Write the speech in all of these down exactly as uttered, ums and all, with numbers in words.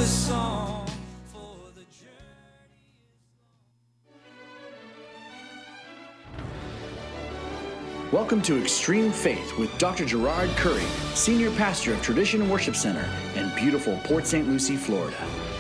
this song for the journey. Welcome to Extreme Faith with Doctor Gerard Curry, Senior Pastor of Tradition Worship Center in beautiful Port Saint Lucie, Florida.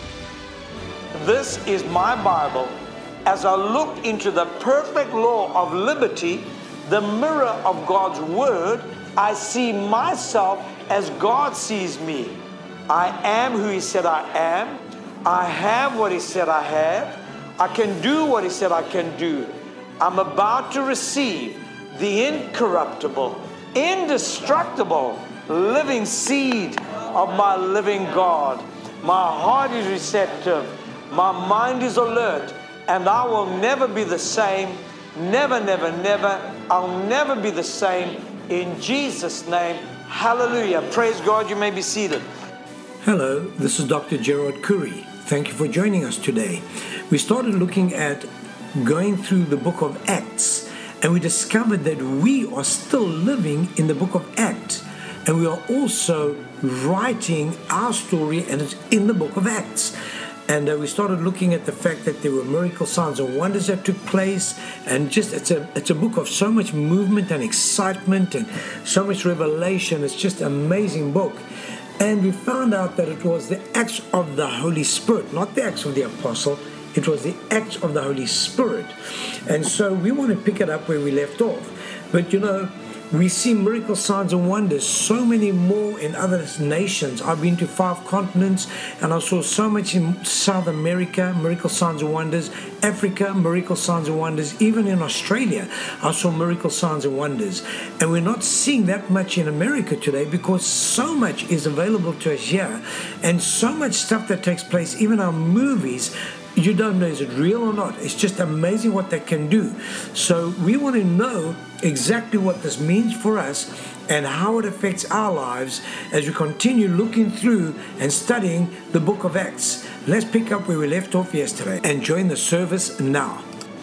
This is my Bible. As I look into the perfect law of liberty, the mirror of God's Word, I see myself as God sees me. I am who He said I am. I have what He said I have. I can do what He said I can do. I'm about to receive the incorruptible, indestructible, living seed of my living God. My heart is receptive. My mind is alert. And I will never be the same. Never, never, never. I'll never be the same. In Jesus' name, hallelujah. Praise God. You may be seated. Hello, this is Doctor Gerard Curry. Thank you for joining us today. We started looking at going through the book of Acts, and we discovered that we are still living in the book of Acts, and we are also writing our story, and it's in the book of Acts. And uh, we started looking at the fact that there were miracle signs and wonders that took place, and just it's a it's a book of so much movement and excitement and so much revelation. It's just an amazing book. And we found out that it was the acts of the Holy Spirit, not the acts of the apostle. It was the acts of the Holy Spirit. And so we want to pick it up where we left off. But you know, we see miracle signs and wonders, so many more in other nations. I've been to five continents, and I saw so much in South America, miracle signs and wonders. Africa, miracle signs and wonders. Even in Australia, I saw miracle signs and wonders. And we're not seeing that much in America today because so much is available to us here, and so much stuff that takes place, even our movies. You don't know, is it real or not? It's just amazing what they can do. So we want to know exactly what this means for us and how it affects our lives as we continue looking through and studying the book of Acts. Let's pick up where we left off yesterday and join the service now.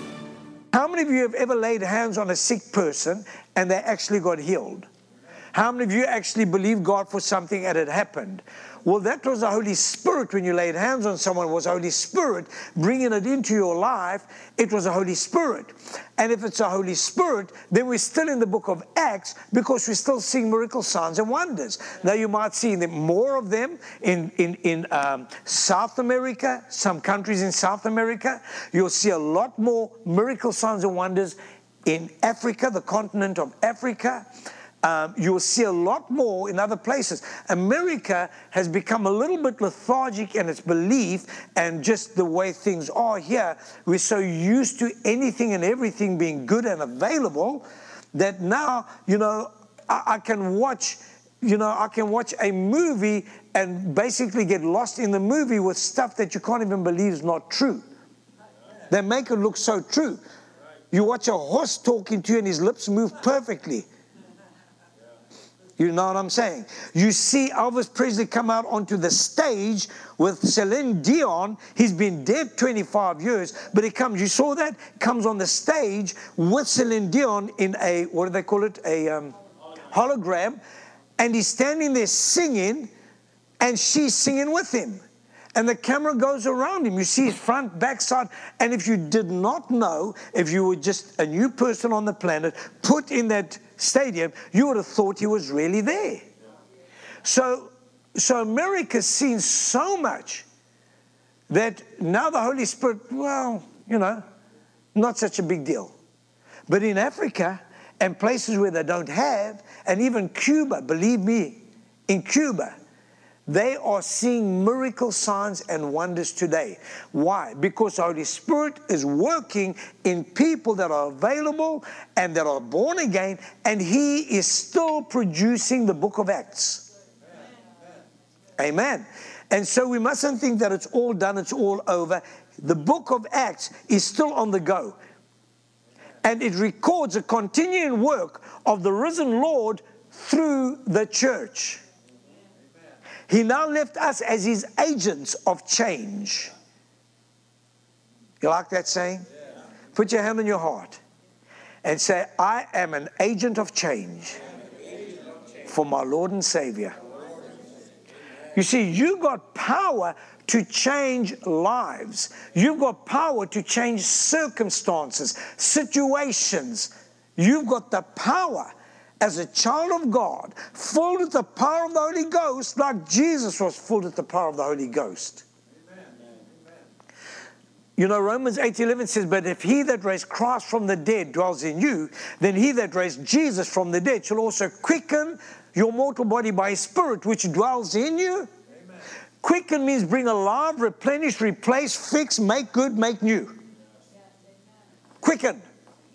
How many of you have ever laid hands on a sick person and they actually got healed? How many of you actually believe God for something and it happened? Well, that was the Holy Spirit. When you laid hands on someone, it was the Holy Spirit bringing it into your life. It was the Holy Spirit. And if it's the Holy Spirit, then we're still in the book of Acts because we're still seeing miracle signs and wonders. Now, you might see them, more of them in, in, in um, South America, some countries in South America. You'll see a lot more miracle signs and wonders in Africa, the continent of Africa. Um, you'll see a lot more in other places. America has become a little bit lethargic in its belief and just the way things are here. We're so used to anything and everything being good and available that now, you know, I, I can watch, you know, I can watch a movie and basically get lost in the movie with stuff that you can't even believe is not true. They make it look so true. You watch a horse talking to you and his lips move perfectly. You know what I'm saying? You see Elvis Presley come out onto the stage with Celine Dion. He's been dead twenty-five years, but he comes, you saw that? Comes on the stage with Celine Dion in a, what do they call it? A um, hologram. And he's standing there singing, and she's singing with him. And the camera goes around him. You see his front, back, side. And if you did not know, if you were just a new person on the planet, put in that stadium, you would have thought he was really there. So, so America's seen so much that now the Holy Spirit, well, you know, not such a big deal. But in Africa and places where they don't have, and even Cuba, believe me, in Cuba, they are seeing miracle signs and wonders today. Why? Because the Holy Spirit is working in people that are available and that are born again, and He is still producing the book of Acts. Amen. Amen. And so we mustn't think that it's all done, it's all over. The book of Acts is still on the go. And it records a continuing work of the risen Lord through the church. He now left us as His agents of change. You like that saying? Yeah. Put your hand on your heart and say, I am an agent of change for my Lord and Savior. You see, you got power to change lives. You've got power to change circumstances, situations. You've got the power as a child of God, filled with the power of the Holy Ghost, like Jesus was filled with the power of the Holy Ghost. You know, Romans eight eleven says, but if he that raised Christ from the dead dwells in you, then he that raised Jesus from the dead shall also quicken your mortal body by his Spirit, which dwells in you. Amen. Quicken means bring alive, replenish, replace, fix, make good, make new. Quicken.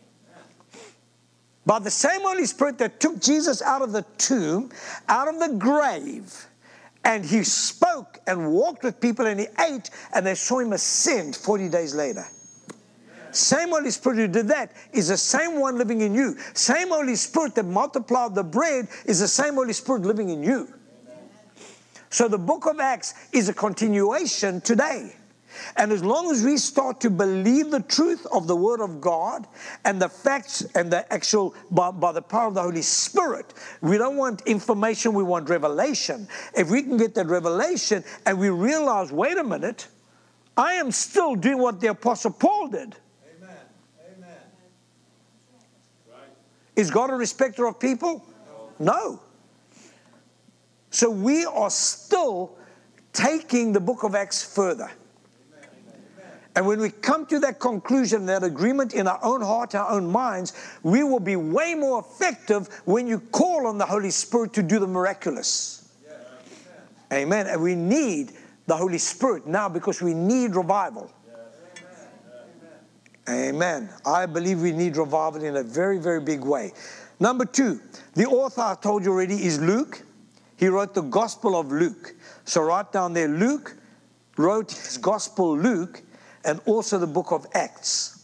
By the same Holy Spirit that took Jesus out of the tomb, out of the grave, and he spoke and walked with people and he ate and they saw him ascend forty days later. Same Holy Spirit who did that is the same one living in you. Same Holy Spirit that multiplied the bread is the same Holy Spirit living in you. So the book of Acts is a continuation today. And as long as we start to believe the truth of the Word of God and the facts and the actual, by, by the power of the Holy Spirit, we don't want information, we want revelation. If we can get that revelation and we realize, wait a minute, I am still doing what the Apostle Paul did. Amen. Amen. Right. Is God a respecter of people? No. No. So we are still taking the book of Acts further. And when we come to that conclusion, that agreement in our own heart, our own minds, we will be way more effective when you call on the Holy Spirit to do the miraculous. Yeah. Amen. And we need the Holy Spirit now because we need revival. Yes. Amen. Amen. I believe we need revival in a very, very big way. Number two, the author I told you already is Luke. He wrote the Gospel of Luke. So write down there, Luke wrote his Gospel Luke, and also the book of Acts.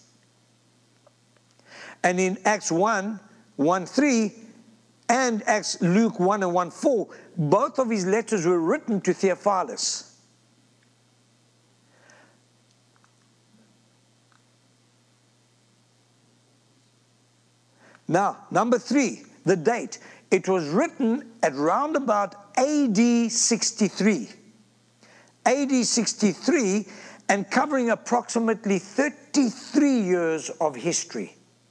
And in Acts one, one three, and Acts Luke one and one four, both of his letters were written to Theophilus. Now, number three, the date. It was written at round about A D sixty-three. A D sixty-three, and covering approximately thirty-three years of history.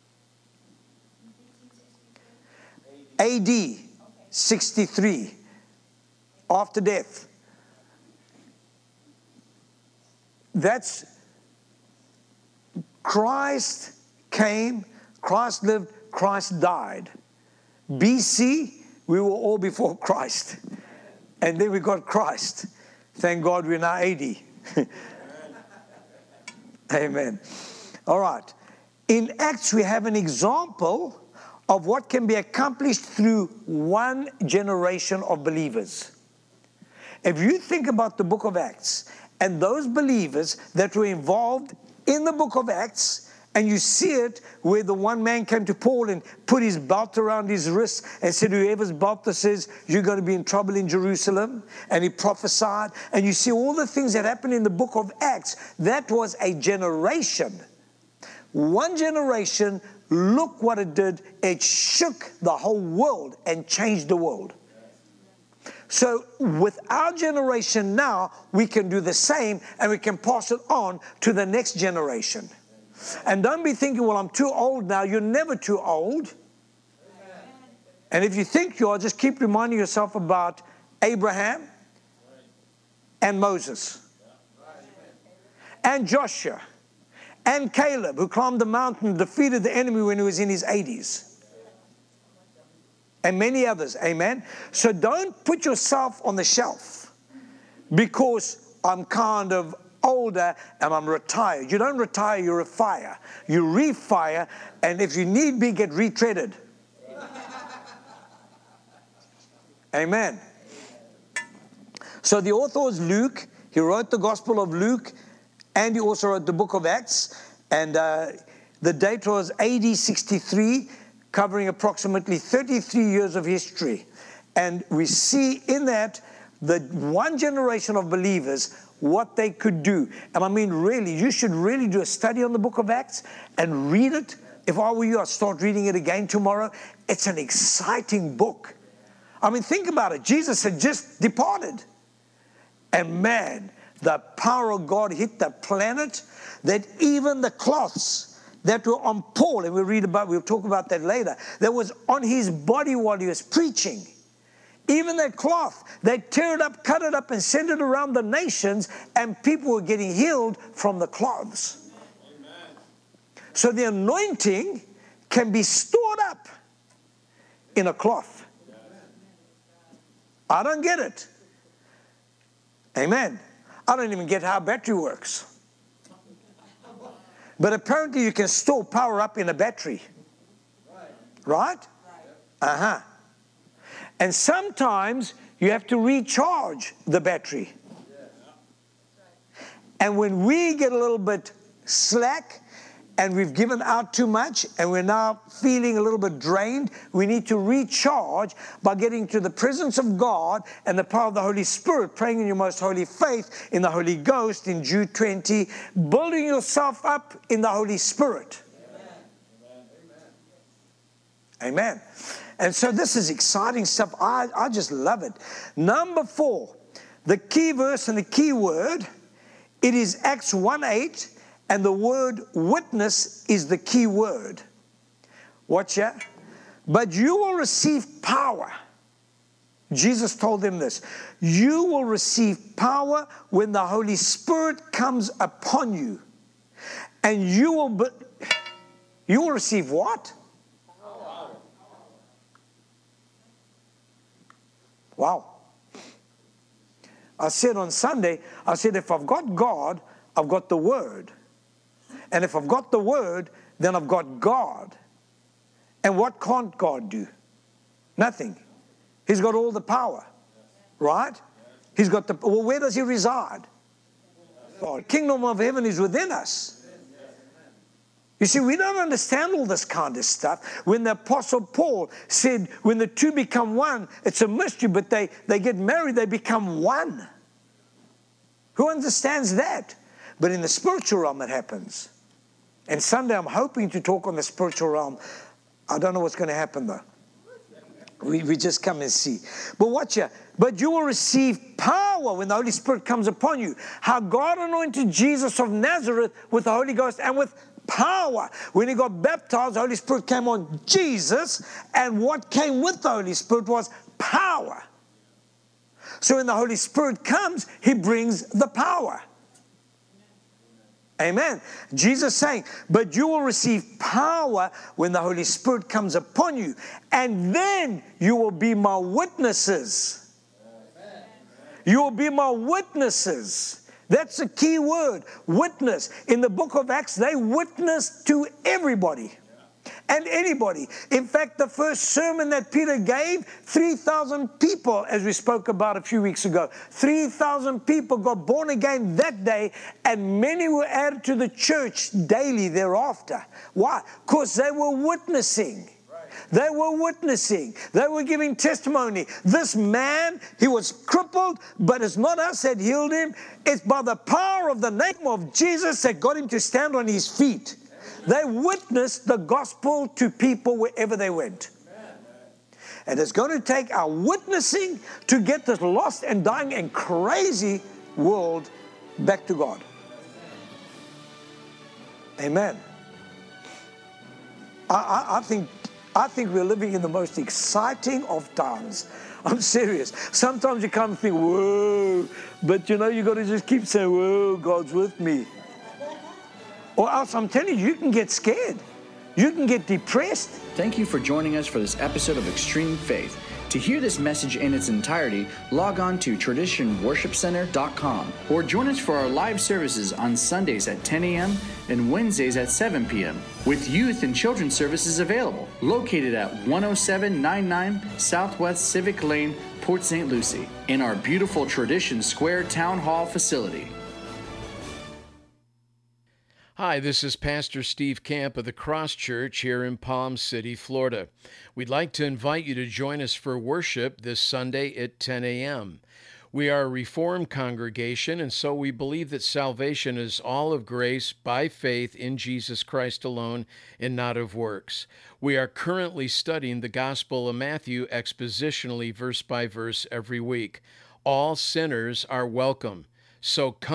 A D sixty-three, after death. That's Christ came, Christ lived, Christ died. B C, we were all before Christ. And then we got Christ. Thank God we're now A D. Amen. All right. In Acts, we have an example of what can be accomplished through one generation of believers. If you think about the book of Acts and those believers that were involved in the book of Acts, and you see it where the one man came to Paul and put his belt around his wrist and said, whoever's belt that says you're going to be in trouble in Jerusalem. And he prophesied. And you see all the things that happened in the book of Acts. That was a generation. One generation, look what it did. It shook the whole world and changed the world. So with our generation now, we can do the same and we can pass it on to the next generation. And don't be thinking, well, I'm too old now. You're never too old. Amen. And if you think you are, just keep reminding yourself about Abraham and Moses and Joshua and Caleb, who climbed the mountain and defeated the enemy when he was in his eighties. And many others. Amen. So don't put yourself on the shelf because I'm kind of older and I'm retired. You don't retire, you refire. You refire, and if you need be, get retreaded. Amen. So the author was Luke. He wrote the Gospel of Luke, and he also wrote the book of Acts. And uh, the date was A D sixty-three, covering approximately thirty-three years of history. And we see in that the one generation of believers, what they could do. And I mean, really, you should really do a study on the book of Acts and read it. If I were you, I'd start reading it again tomorrow. It's an exciting book. I mean, think about it. Jesus had just departed. And man, the power of God hit the planet that even the cloths that were on Paul, and we'll read about, we'll talk about that later, that was on his body while he was preaching. Even that cloth, they tear it up, cut it up, and send it around the nations, and people were getting healed from the cloths. Amen. So the anointing can be stored up in a cloth. I don't get it. Amen. I don't even get how a battery works. But apparently you can store power up in a battery. Right? Uh-huh. And sometimes you have to recharge the battery. And when we get a little bit slack and we've given out too much and we're now feeling a little bit drained, we need to recharge by getting to the presence of God and the power of the Holy Spirit, praying in your most holy faith, in the Holy Ghost, in Jude twenty, building yourself up in the Holy Spirit. Amen. Amen. And so this is exciting stuff. I, I just love it. Number four, the key verse and the key word, it is Acts one eight, and the word witness is the key word. Watch ya. But you will receive power. Jesus told them this. You will receive power when the Holy Spirit comes upon you. And you will be, you will receive what? Wow. I said on Sunday, I said, if I've got God, I've got the Word. And if I've got the Word, then I've got God. And what can't God do? Nothing. He's got all the power. Right? He's got the, well, where does He reside? God. Kingdom of heaven is within us. You see, we don't understand all this kind of stuff. When the Apostle Paul said, when the two become one, it's a mystery, but they, they get married, they become one. Who understands that? But in the spiritual realm it happens. And Sunday I'm hoping to talk on the spiritual realm. I don't know what's going to happen though. We, we just come and see. But watch here. But you will receive power when the Holy Spirit comes upon you. How God anointed Jesus of Nazareth with the Holy Ghost and with power. When He got baptized, the Holy Spirit came on Jesus, and what came with the Holy Spirit was power. So when the Holy Spirit comes, He brings the power. Amen. Jesus saying, but you will receive power when the Holy Spirit comes upon you, and then you will be my witnesses. Amen. You will be my witnesses. That's a key word, witness. In the book of Acts, they witnessed to everybody and anybody. In fact, the first sermon that Peter gave, three thousand people, as we spoke about a few weeks ago, three thousand people got born again that day, and many were added to the church daily thereafter. Why? Because they were witnessing. They were witnessing. They were giving testimony. This man, he was crippled, but it's not us that healed him. It's by the power of the name of Jesus that got him to stand on his feet. They witnessed the gospel to people wherever they went. And it's going to take our witnessing to get this lost and dying and crazy world back to God. Amen. I, I, I think I think we're living in the most exciting of times. I'm serious. Sometimes you kind of think, whoa, but you know, you got to just keep saying, whoa, God's with me. Or else, I'm telling you, you can get scared. You can get depressed. Thank you for joining us for this episode of Extreme Faith. To hear this message in its entirety, log on to tradition worship center dot com or join us for our live services on Sundays at ten a.m. and Wednesdays at seven p.m. with youth and children's services available, located at one oh seven ninety-nine Southwest Civic Lane, Port Saint Lucie, in our beautiful Tradition Square Town Hall facility. Hi, this is Pastor Steve Camp of the Cross Church here in Palm City, Florida. We'd like to invite you to join us for worship this Sunday at ten a.m. We are a Reformed congregation, and so we believe that salvation is all of grace by faith in Jesus Christ alone and not of works. We are currently studying the Gospel of Matthew expositionally, verse by verse, every week. All sinners are welcome. So come